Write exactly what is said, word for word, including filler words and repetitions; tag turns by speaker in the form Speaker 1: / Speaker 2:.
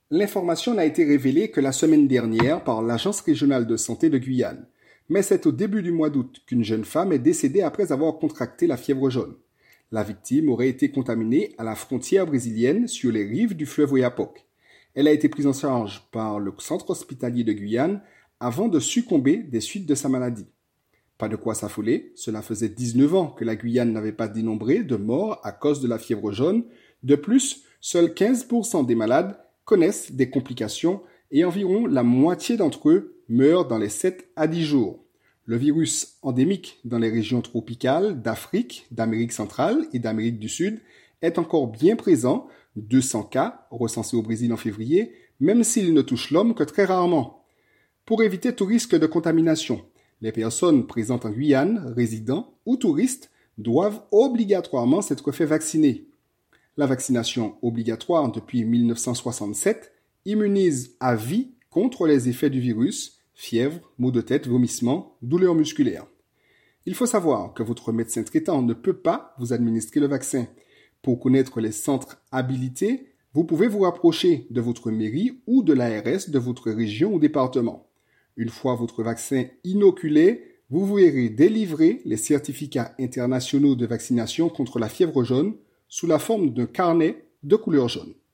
Speaker 1: L'information n'a été révélée que la semaine dernière par l'Agence régionale de santé de Guyane. Mais c'est au début du mois d'août qu'une jeune femme est décédée après avoir contracté la fièvre jaune. La victime aurait été contaminée à la frontière brésilienne sur les rives du fleuve Oyapock. Elle a été prise en charge par le centre hospitalier de Guyane avant de succomber des suites de sa maladie. Pas de quoi s'affoler, cela faisait dix-neuf ans que la Guyane n'avait pas dénombré de morts à cause de la fièvre jaune. De plus, seuls quinze pour cent des malades connaissent des complications et environ la moitié d'entre eux meurent dans les sept à dix jours. Le virus endémique dans les régions tropicales d'Afrique, d'Amérique centrale et d'Amérique du Sud est encore bien présent, deux cents cas recensés au Brésil en février, même s'il ne touche l'homme que très rarement. Pour éviter tout risque de contamination, les personnes présentes en Guyane, résidents ou touristes, doivent obligatoirement s'être fait vacciner. La vaccination obligatoire depuis mille neuf cent soixante-sept immunise à vie contre les effets du virus, fièvre, maux de tête, vomissements, douleurs musculaires. Il faut savoir que votre médecin traitant ne peut pas vous administrer le vaccin. Pour connaître les centres habilités, vous pouvez vous rapprocher de votre mairie ou de l'A R S de votre région ou département. Une fois votre vaccin inoculé, vous verrez délivrer les certificats internationaux de vaccination contre la fièvre jaune sous la forme d'un carnet de couleur jaune.